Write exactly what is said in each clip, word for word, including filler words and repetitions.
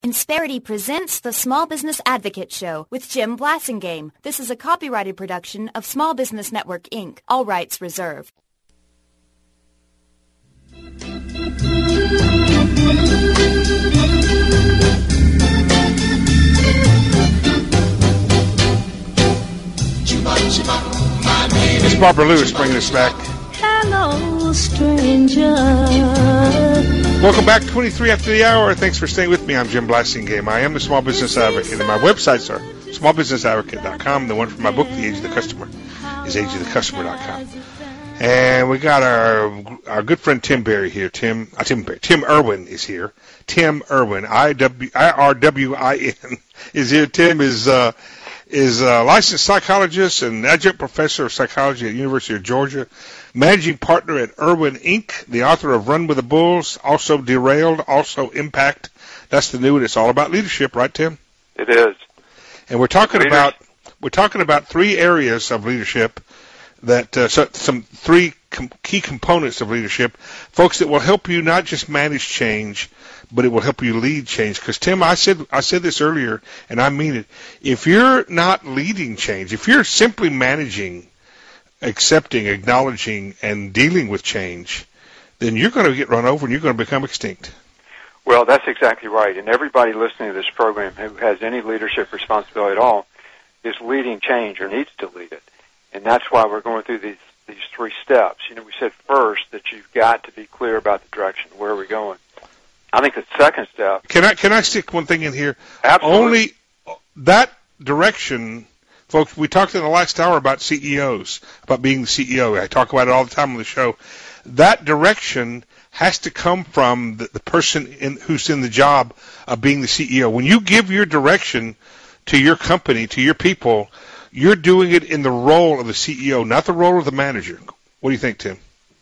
Insperity presents the Small Business Advocate Show with Jim Blasingame. This is a copyrighted production of Small Business Network, Incorporated. All rights reserved. It's Barbara Lewis bringing us back. Hello, stranger. Welcome back, twenty-three after the hour. Thanks for staying with me. I'm Jim Blasingame. I am the Small Business Advocate, and my websites are small business advocate dot com. The one for my book, The Age of the Customer, is age of the customer dot com. And we got our our good friend Tim Berry here. Tim, uh, Tim Berry, Tim Irwin is here. Tim Irwin, I R W I N, is here. Tim is uh, is a licensed psychologist and adjunct professor of psychology at the University of Georgia, managing partner at Irwin Incorporated, the author of Run with the Bulls, also Derailed, also Impact. That's the new one. It's all about leadership, right, Tim? It is. And we're talking Leaders. about we're talking about three areas of leadership that uh, so, some three com- key components of leadership, folks, that will help you not just manage change, but it will help you lead change. Because Tim, I said I said this earlier, and I mean it. If you're not leading change, if you're simply managing, accepting, acknowledging, and dealing with change, then you're going to get run over and you're going to become extinct. Well, that's exactly right. And everybody listening to this program who has any leadership responsibility at all is leading change or needs to lead it. And that's why we're going through these these three steps. You know, we said first that you've got to be clear about the direction. Where are we going? I think the second step. Can I can I stick one thing in here? Absolutely. Only that direction, folks. We talked in the last hour about C E Os, about being the C E O. I talk about it all the time on the show. That direction has to come from the, the person in, who's in the job of being the C E O. When you give your direction to your company, to your people, you're doing it in the role of the C E O, not the role of the manager. What do you think, Tim?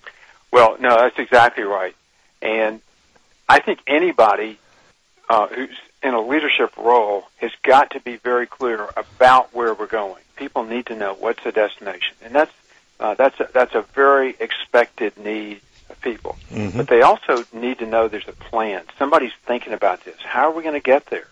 Well, no, that's exactly right. And I think anybody uh, who's in a leadership role has got to be very clear about where we're going. People need to know what's the destination, and that's uh, that's a, that's a very expected need of people. Mm-hmm. But they also need to know there's a plan. Somebody's thinking about this. How are we going to get there?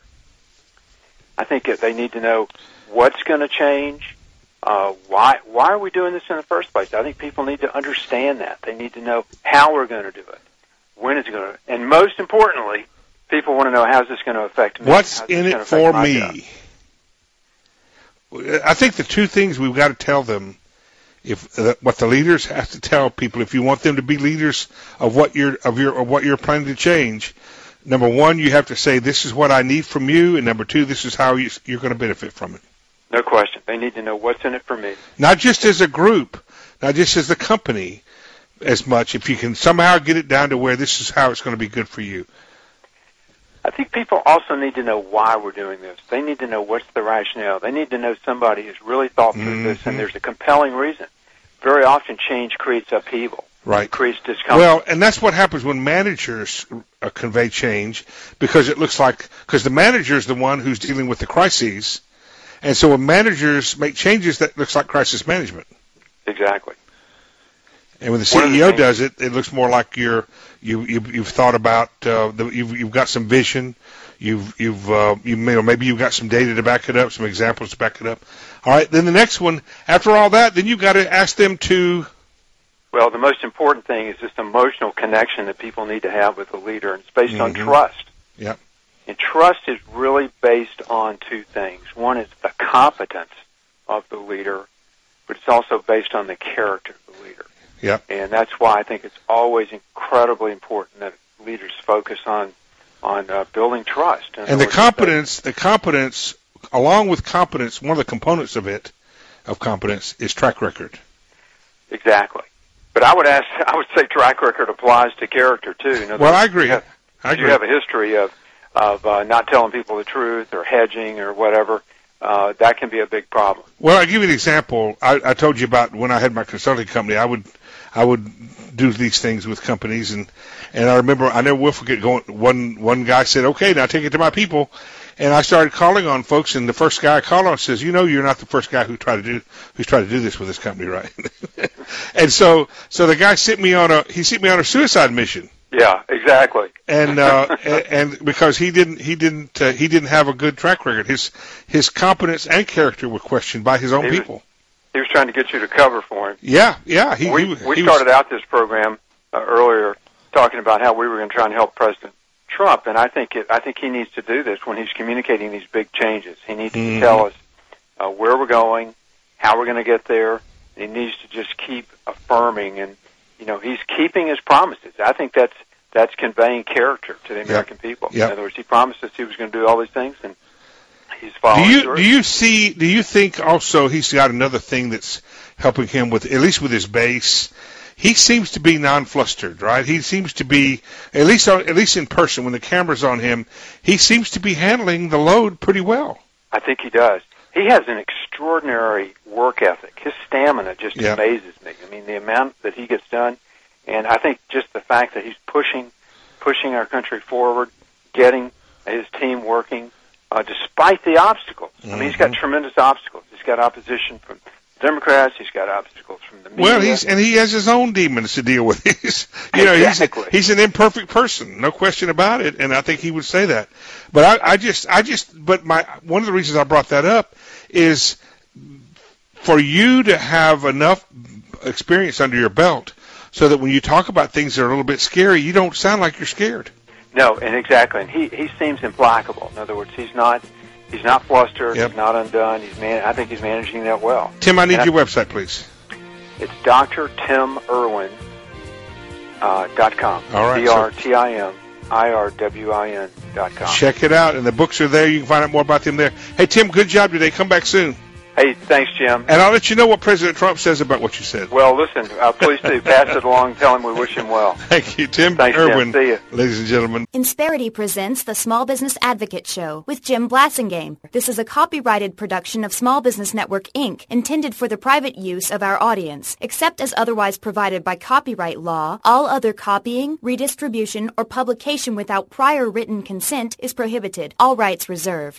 I think that they need to know what's going to change. Uh, why why are we doing this in the first place? I think people need to understand that. They need to know how we're going to do it. When is it going to, and most importantly, people want to know how is this going to affect me? What's in it for me? I think the two things we've got to tell them, if uh, what the leaders have to tell people, if you want them to be leaders of what you're of your of what you're planning to change, number one, you have to say this is what I need from you, and number two, this is how you, you're going to benefit from it. No question. They need to know what's in it for me. Not just as a group, not just as a company, as much. If you can somehow get it down to where this is how it's going to be good for you. I think people also need to know why we're doing this. They need to know what's the rationale. They need to know somebody has really thought through mm-hmm. this, and there's a compelling reason. Very often, change creates upheaval. Right. It creates discomfort. Well, and that's what happens when managers uh, convey change, because it looks like, because the manager is the one who's dealing with the crises, and so when managers make changes, that looks like crisis management. Exactly. And when the C E O does it, it looks more like you're you, you you've thought about uh, the, you've you've got some vision, you've you've uh, you may, or maybe you've got some data to back it up, some examples to back it up. All right, then the next one, after all that, then you've got to ask them to. Well, the most important thing is this emotional connection that people need to have with the leader, and it's based mm-hmm. on trust. Yep. And trust is really based on two things. One is the competence of the leader, but it's also based on the character of the leader. Yep. And that's why I think it's always incredibly important that leaders focus on on uh, building trust. And the competence, the competence, along with competence, one of the components of it, of competence, is track record. Exactly. But I would ask, I would say track record applies to character too. In other well, words, I agree. You have, I agree. You have a history of of uh, not telling people the truth or hedging or whatever. Uh, that can be a big problem. Well, I'll give you an example. I, I told you about when I had my consulting company. I would, I would do these things with companies, and, and I remember I never will forget going. One one guy said, "Okay, now take it to my people," and I started calling on folks. And the first guy I called on says, "You know, you're not the first guy who tried to do who's tried to do this with this company, right?" And so, so the guy sent me on a he sent me on a suicide mission. Yeah, exactly. And uh, and, and because he didn't he didn't uh, he didn't have a good track record. His his competence and character were questioned by his own he was, people. He was trying to get you to cover for him. Yeah, yeah. He, we he, we he started was, out this program uh, earlier talking about how we were going to try and help President Trump, and I think it, I think he needs to do this when he's communicating these big changes. He needs mm-hmm. to tell us uh, where we're going, how we're going to get there. And he needs to just keep affirming, and you know he's keeping his promises. I think that's that's conveying character to the American yep. people. Yep. In other words, he promised us he was going to do all these things, and he's following do you, through. Do you see? Do you think also he's got another thing that's helping him with, at least with his base? He seems to be non-flustered, right? He seems to be, at least on, at least in person, when the camera's on him, he seems to be handling the load pretty well. I think he does. He has an extraordinary work ethic. His stamina just yeah. amazes me. I mean, the amount that he gets done, and I think just the fact that he's pushing, pushing our country forward, getting his team working, uh, despite the obstacles. Mm-hmm. I mean, he's got tremendous obstacles. He's got opposition from Democrats. He's got obstacles from the media. Well, he's and he has his own demons to deal with. He's, you know, exactly. he's he's an imperfect person, no question about it, and I think he would say that. But I, I just, I just, but my one of the reasons I brought that up is for you to have enough experience under your belt so that when you talk about things that are a little bit scary, you don't sound like you're scared. No, and exactly, and he he seems implacable. In other words, he's not. He's not flustered. Yep. He's not undone. He's man. I think he's managing that well. Tim, I need and your I, website, please. It's D R Tim Irwin uh, dot com. All right. D R T I M I R W I N dot com. Check it out, and the books are there. You can find out more about them there. Hey, Tim, good job today. Come back soon. Hey, thanks, Jim. And I'll let you know what President Trump says about what you said. Well, listen, uh, please do. Pass it along. Tell him we wish him well. Thank you, Tim Thanks, Irwin. Jim. See you. Ladies and gentlemen. Insperity presents the Small Business Advocate Show with Jim Blassingame. This is a copyrighted production of Small Business Network, Incorporated, intended for the private use of our audience. Except as otherwise provided by copyright law, all other copying, redistribution, or publication without prior written consent is prohibited. All rights reserved.